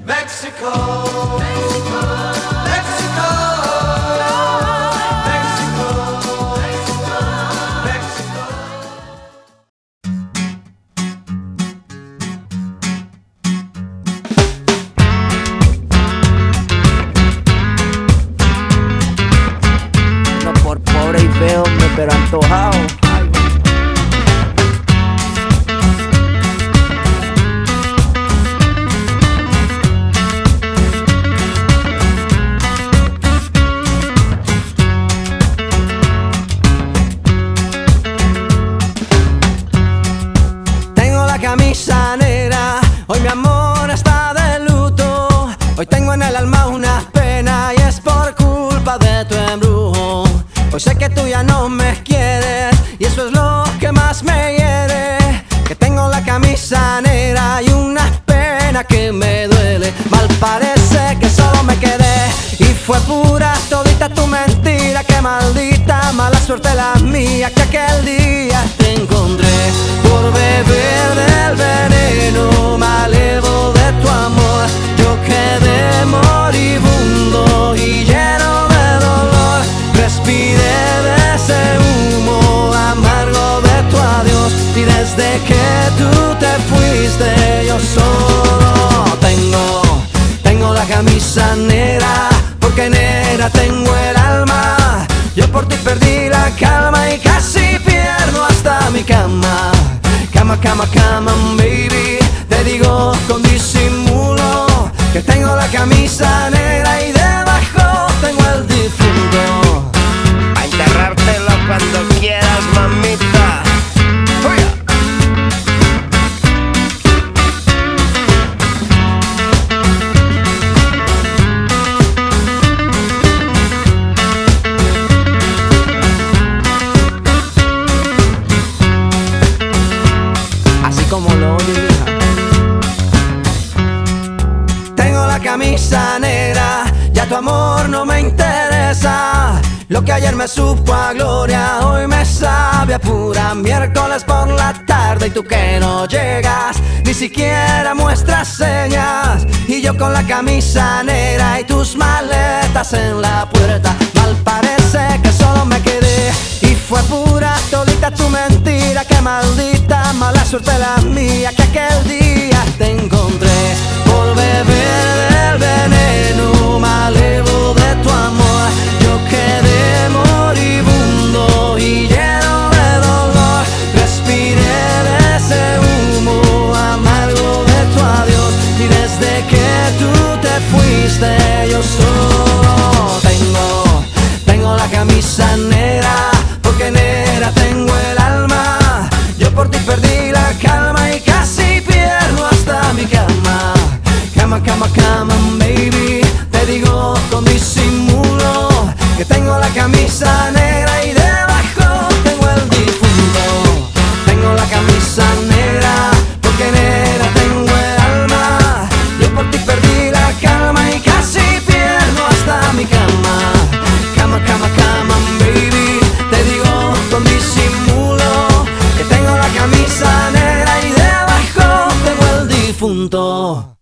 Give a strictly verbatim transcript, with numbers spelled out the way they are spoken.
Mexico, Mexico, Mexico, Mexico, Mexico. No por pobre y feo, pero antojado. Camisa negra, hoy mi amor está de luto. Hoy tengo en el alma una pena y es por culpa de tu embrujo. Hoy sé que tú ya no me quieres y eso es lo que más me hiere. Que tengo la camisa negra y una pena que me duele. Mal parece que solo me quedé y fue pura todita tu mentira. Que maldita mala suerte la mía que aquel día te encontré por beber del veneno malevo de tu amor. Yo quedé moribundo y lleno de dolor. Respiré de ese humo amargo de tu adiós y desde que tú te fuiste yo solo tengo, tengo la camisa negra, porque negra tengo el alma. Yo por ti perdí la calma y casi pierdo hasta mi cama. Cama, cama, cama, baby, te digo con disimulo que tengo la camisa negra y debajo tengo el difunto. A enterrártelo cuando quieras, mamita. Como lo oye, hija. Tengo la camisa negra, ya tu amor no me interesa. Lo que ayer me supo a gloria, hoy me sabe a pura miércoles por la tarde. Y tú que no llegas, ni siquiera muestras señas. Y yo con la camisa negra y tus maletas en la puerta. Mal parece que solo me quedé y fue pura todita tu mentira. Que maldita mala suerte la mía que aquel día te encontré por beber del veneno malevo de tu amor. Yo quedé moribundo y lleno de dolor. Respiré de ese humo amargo de tu adiós y desde que tú te fuiste yo solo tengo, tengo la camisa negra, porque negra tengo el alma. Yo por ti perdí la calma y casi pierdo hasta mi cama. Cama, cama, cama, baby, te digo con disimulo que tengo la camisa negra y debajo tengo el difunto. Tengo la camisa negra, porque negra tengo el alma. Yo por ti perdí la calma y casi pierdo hasta mi cama. Cama, cama, cama, baby, te digo con disimulo que tengo la camisa negra y debajo tengo el difunto.